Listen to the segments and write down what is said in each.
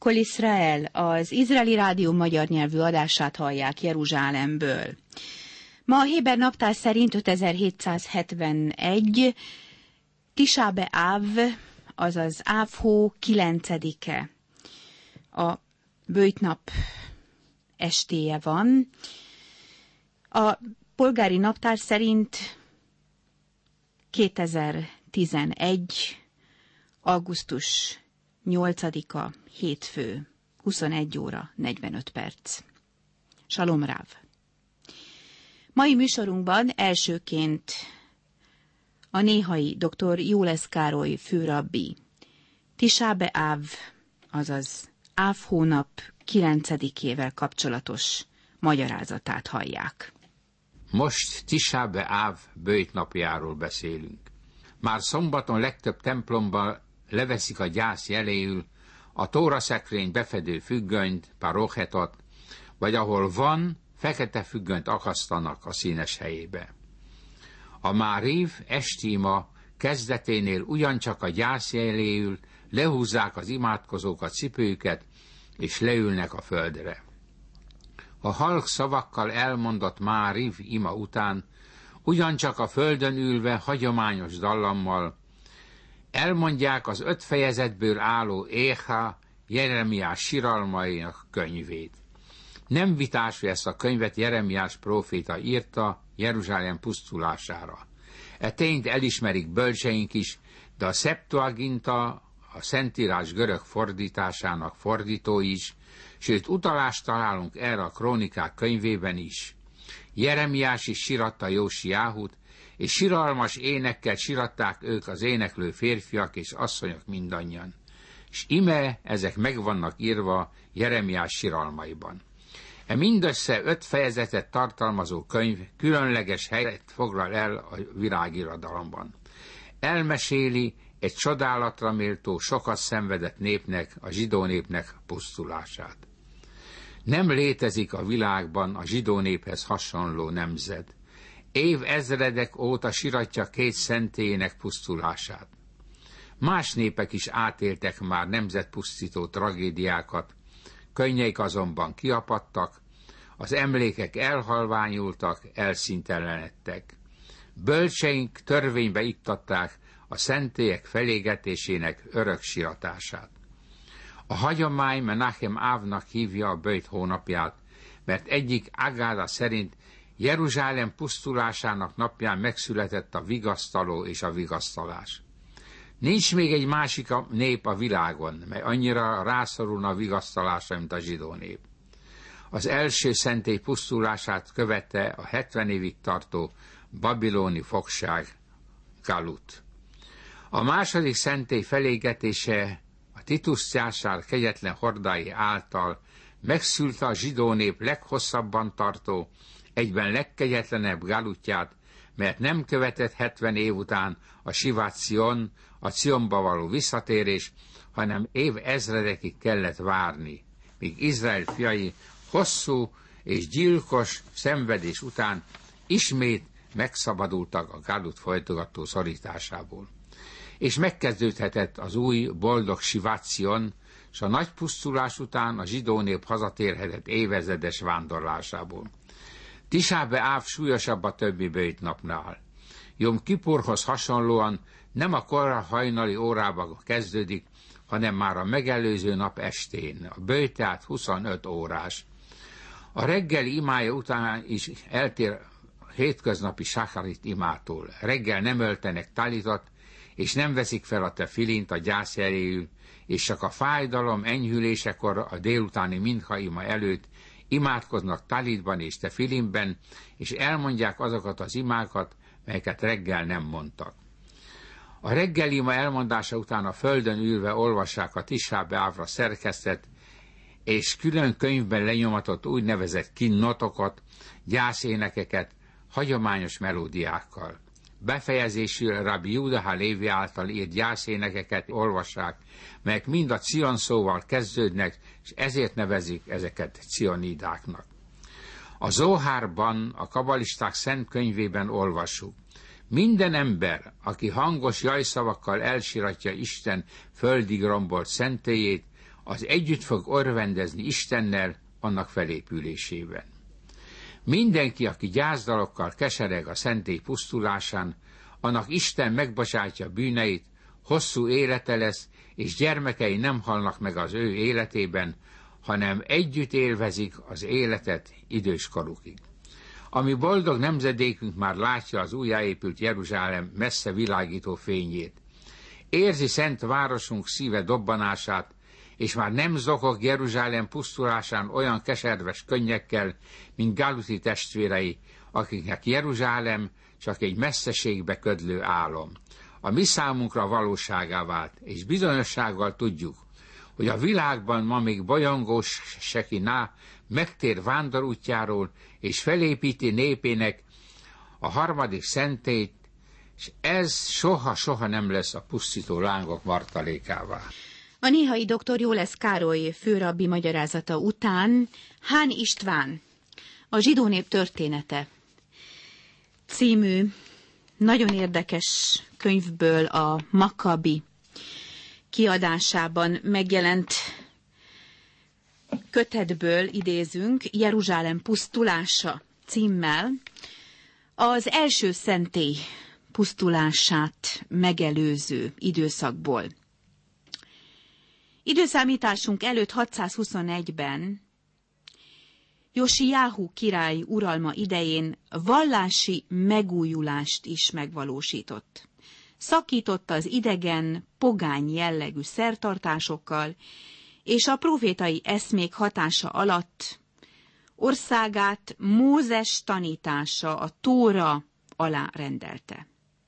Kol Israel, az izraeli rádió magyar nyelvű adását hallják Jeruzsálemből. Ma a héber naptár szerint 5771, Tisá b'Áv, azaz Ávhó 9-e. A böjtnap estéje van. A polgári naptár szerint 2011. augusztus 8-a, hétfő, 21 óra 45 perc. Salom Ráv. Mai műsorunkban elsőként a néhai dr. Jólesz Károly főrabbi Tisá b'Áv, azaz Áv hónap 9-ével kapcsolatos magyarázatát hallják. Most Tisá b'Áv böjtnapjáról beszélünk. Már szombaton legtöbb templomban leveszik a gyász jeléül a tóraszekrény befedő függönyt, parochetot, vagy ahol van, fekete függönyt akasztanak a színes helyébe. A Máriv estíma kezdeténél ugyancsak a gyász jeléül lehúzzák az imádkozók a cipőjüket, és leülnek a földre. A halk szavakkal elmondott Máriv ima után ugyancsak a földön ülve hagyományos dallammal elmondják az 5 fejezetből álló Éha, Jeremiás siralmainak könyvét. Nem vitás, hogy ezt a könyvet Jeremiás próféta írta Jeruzsálem pusztulására. E tényt elismerik bölcseink is, de a Septuaginta, a Szentírás görög fordításának fordítói is, sőt utalást találunk erre a krónikák könyvében is. Jeremiás is siratta Jósiáhut, és siralmas énekkel siratták ők az éneklő férfiak és asszonyok mindannyian. És ime ezek meg vannak írva Jeremiás siralmaiban. E mindössze 5 fejezetet tartalmazó könyv különleges helyet foglal el a világirodalomban. Elmeséli egy csodálatra méltó, sokat szenvedett népnek, a zsidó népnek pusztulását. Nem létezik a világban a zsidó néphez hasonló nemzet. Évezredek óta siratja 2 szentélyének pusztulását. Más népek is átéltek már nemzetpusztító tragédiákat, könnyeik azonban kiapadtak, az emlékek elhalványultak, elszíntelenedtek. Bölcseink törvénybe iktatták a szentélyek felégetésének örök siratását. A hagyomány Menachem Ávnak hívja a böjt hónapját, mert egyik Agáda szerint Jeruzsálem pusztulásának napján megszületett a vigasztaló és a vigasztalás. Nincs még egy másik nép a világon, mely annyira rászorulna a vigasztalásra, mint a zsidó nép. Az első szentély pusztulását követte a 70 évig tartó babiloni fogság, Galut. A második szentély felégetése a Titus császár kegyetlen hordái által megszülte a zsidó nép leghosszabban tartó, egyben legkegyetlenebb galutját, mert nem követett 70 év után a Sivát Ción, a Cionba való visszatérés, hanem évezredekig kellett várni, míg Izrael fiai hosszú és gyilkos szenvedés után ismét megszabadultak a galut folytogató szorításából. És megkezdődhetett az új boldog Sivát Ción, s a nagy pusztulás után a zsidó nép hazatérhetett évezredes vándorlásából. Tisá b'Áv súlyosabb a többi böjtnapnál. Jom Kipurhoz hasonlóan nem a kora hajnali órában kezdődik, hanem már a megelőző nap estén. A böjt tehát 25 órás. A reggeli imája után is eltér hétköznapi sacharit imától. Reggel nem öltenek talitot, és nem veszik fel a tefilint a gyász jeléül, és csak a fájdalom enyhülésekor a délutáni mincha ima előtt imádkoznak talitban és tefilinben, és elmondják azokat az imákat, melyeket reggel nem mondtak. A reggeli ima elmondása után a földön ülve olvassák a Tisá b'Ávra szerkesztett és külön könyvben lenyomatott úgynevezett kinnotokat, gyászénekeket, hagyományos melódiákkal. Befejezésül Rabbi Júda ha-Lévi által írt gyászénekeket olvassák, melyek mind a Cion szóval kezdődnek, és ezért nevezik ezeket cionidáknak. A Zohárban, a kabalisták szent könyvében olvassuk: minden ember, aki hangos jajszavakkal elsiratja Isten földig rombolt szentélyét, az együtt fog örvendezni Istennel annak felépülésében. Mindenki, aki gyászdalokkal kesereg a szentély pusztulásán, annak Isten megbocsátja bűneit, hosszú élete lesz, és gyermekei nem halnak meg az ő életében, hanem együtt élvezik az életet időskorukig. Ami boldog nemzedékünk már látja az újjáépült Jeruzsálem messze világító fényét. Érzi szent városunk szíve dobbanását, és már nem zokog Jeruzsálem pusztulásán olyan keserves könnyekkel, mint Galuti testvérei, akiknek Jeruzsálem csak egy messzeségbe ködlő álom. A mi számunkra valóságá vált, és bizonyossággal tudjuk, hogy a világban ma még bolyongós Sekiná megtér vándorútjáról, és felépíti népének a harmadik szentélyt, és ez soha-soha nem lesz a pusztító lángok martalékává. A néhai dr. Jólesz Károly főrabbi magyarázata után Hán István, a zsidó nép története című nagyon érdekes könyvből, a Makabi kiadásában megjelent kötetből idézünk, Jeruzsálem pusztulása címmel, az első szentély pusztulását megelőző időszakból. Időszámításunk előtt 621-ben Josiáhu király uralma idején vallási megújulást is megvalósított. Szakította az idegen, pogány jellegű szertartásokkal, és a profétai eszmék hatása alatt országát Mózes tanítása, a Tóra alá rendelte.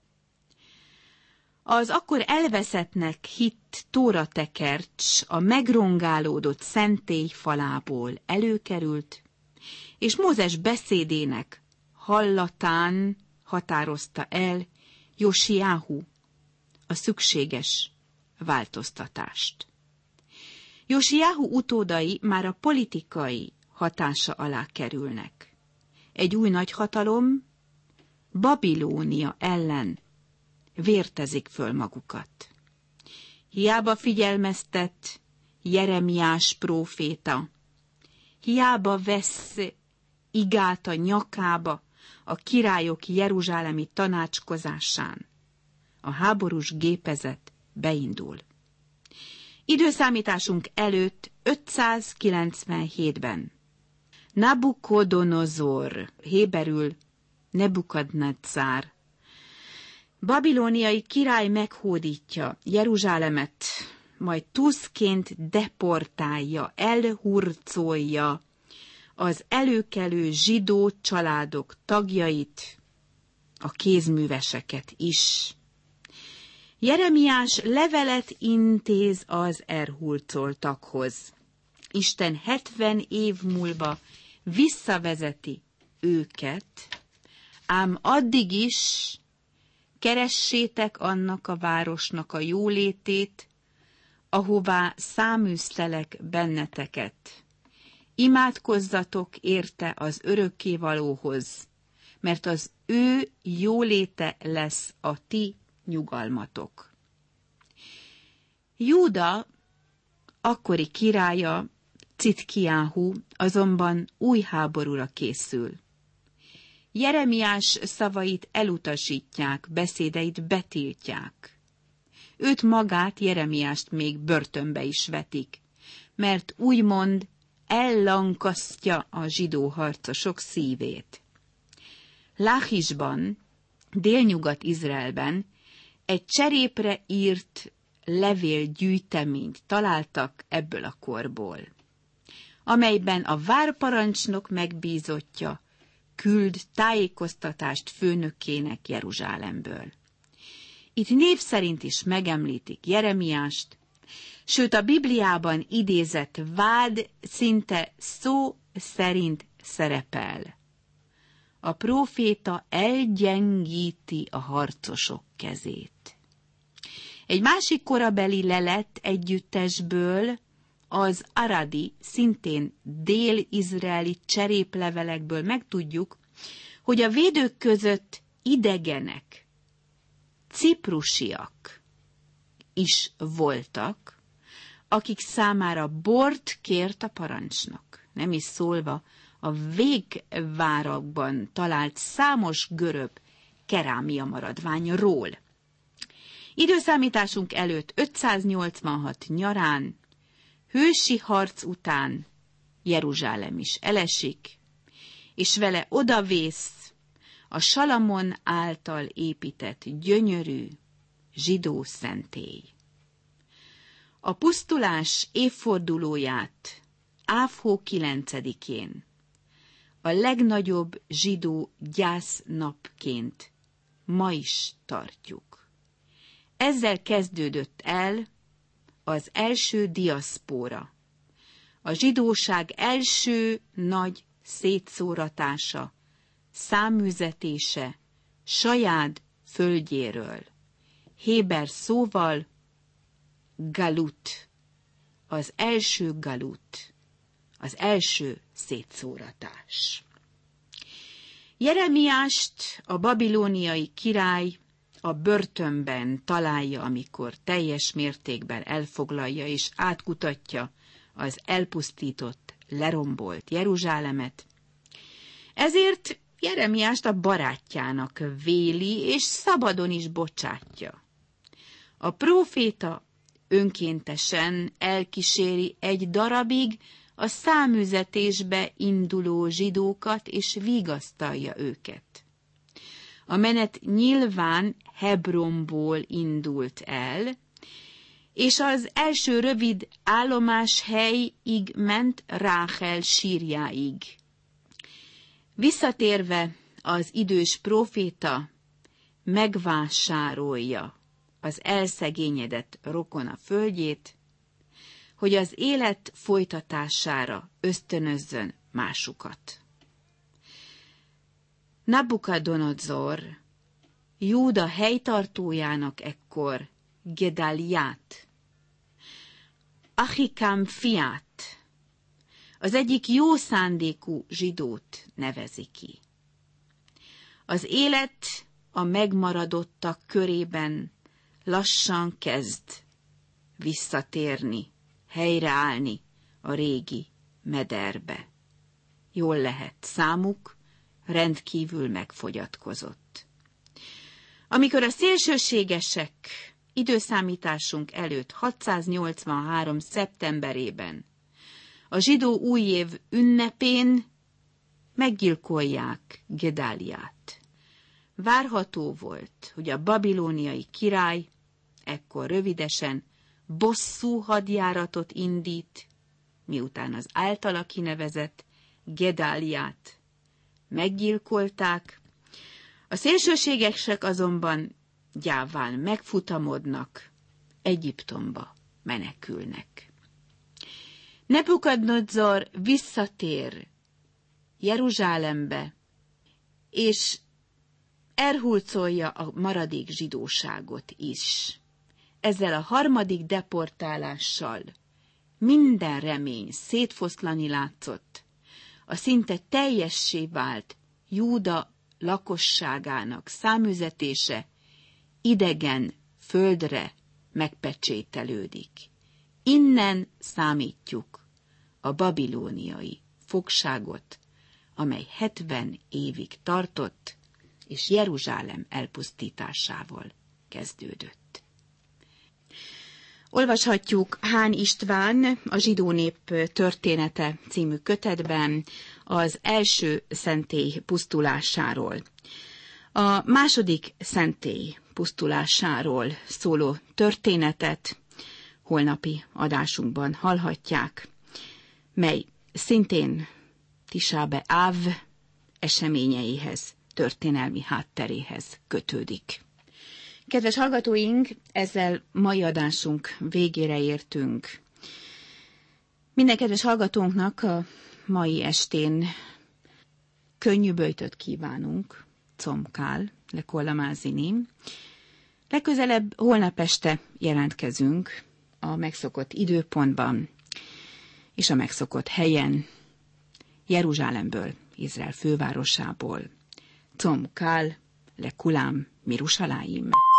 Az akkor elveszettnek hitt tóratekercs a megrongálódott szentély falából előkerült, és Mózes beszédének hallatán határozta el Josiáhu a szükséges változtatást. Josiáhu utódai már a politikai hatása alá kerülnek. Egy új nagyhatalom, Babilónia ellen vértezik föl magukat. Hiába figyelmeztet Jeremiás próféta, hiába vesz igát a nyakába a királyok jeruzsálemi tanácskozásán. A háborús gépezet beindul. Időszámításunk előtt 597-ben Nabukodonozor, héberül Nebukadnetszár, babilóniai király meghódítja Jeruzsálemet, majd tuszként deportálja, elhurcolja az előkelő zsidó családok tagjait, a kézműveseket is. Jeremiás levelet intéz az elhurcoltakhoz. Isten 70 év múlva visszavezeti őket, ám addig is keressétek annak a városnak a jólétét, ahová száműztelek benneteket. Imádkozzatok érte az örökkévalóhoz, mert az ő jóléte lesz a ti nyugalmatok. Júda akkori királya, Citkiáhu azonban új háborúra készül. Jeremiás szavait elutasítják, beszédeit betiltják. Őt magát, Jeremiást még börtönbe is vetik, mert úgymond ellankasztja a zsidó harcosok szívét. Láhisban, délnyugat-Izraelben egy cserépre írt levélgyűjteményt találtak ebből a korból, amelyben a várparancsnok megbízottja küld tájékoztatást főnökének Jeruzsálemből. Itt név szerint is megemlítik Jeremiást, sőt a Bibliában idézett vád szinte szó szerint szerepel. A próféta elgyengíti a harcosok kezét. Egy másik korabeli lelet együttesből, az aradi, szintén dél-izraeli cseréplevelekből megtudjuk, hogy a védők között idegenek, ciprusiak is voltak, akik számára bort kért a parancsnok. Nem is szólva a végvárakban talált számos görög kerámia maradványról. Időszámításunk előtt 586 nyarán, hősi harc után Jeruzsálem is elesik, és vele odavész a Salamon által épített gyönyörű zsidó szentély. A pusztulás évfordulóját Ávhó 9-én, a legnagyobb zsidó gyásznapként ma is tartjuk. Ezzel kezdődött el az első diaszpóra, a zsidóság első nagy szétszóratása, száműzetése saját földjéről. Héber szóval galut, az első galut, az első szétszóratás. Jeremiást a babilóniai király a börtönben találja, amikor teljes mértékben elfoglalja és átkutatja az elpusztított, lerombolt Jeruzsálemet. Ezért Jeremiást a barátjának véli, és szabadon is bocsátja. A próféta önkéntesen elkíséri egy darabig a száműzetésbe induló zsidókat, és vigasztalja őket. A menet nyilván Hebronból indult el, és az első rövid állomáshelyig ment Ráhel sírjáig. Visszatérve az idős próféta megvásárolja az elszegényedett rokona földjét, hogy az élet folytatására ösztönözzön másukat. Nabukadonozor, Júda helytartójának ekkor Gedáliát, Ahikám fiát, az egyik jó szándékú zsidót nevezi ki. Az élet a megmaradottak körében lassan kezd visszatérni, helyreállni a régi mederbe. Jól lehet, számuk rendkívül megfogyatkozott. Amikor a szélsőségesek időszámításunk előtt 683. szeptemberében a zsidó újév ünnepén meggyilkolják Gedáliát. Várható volt, hogy a babilóniai király ekkor rövidesen bosszú hadjáratot indít, miután az általa kinevezett Gedáliát meggyilkolták. A szélsőségesek azonban gyáván megfutamodnak, Egyiptomba menekülnek. Nebukadnezar visszatér Jeruzsálembe, és elhurcolja a maradék zsidóságot is. Ezzel a harmadik deportálással minden remény szétfoszlani látszott. A szinte teljessé vált Júda lakosságának száműzetése idegen földre megpecsételődik. Innen számítjuk a babilóniai fogságot, amely 70 évig tartott, és Jeruzsálem elpusztításával kezdődött. Olvashatjuk Hán István a Zsidó nép története című kötetben az első szentély pusztulásáról. A második szentély pusztulásáról szóló történetet holnapi adásunkban hallhatják, mely szintén Tisá b'Áv eseményeihez, történelmi hátteréhez kötődik. Kedves hallgatóink, ezzel mai adásunk végére értünk. Minden kedves hallgatónknak a mai estén könnyű böjtöt kívánunk, Comkál, Lekolla Mázinim. Legközelebb holnap este jelentkezünk a megszokott időpontban és a megszokott helyen, Jeruzsálemből, Izrael fővárosából. Comkál, Lekulam, Mirushalayim.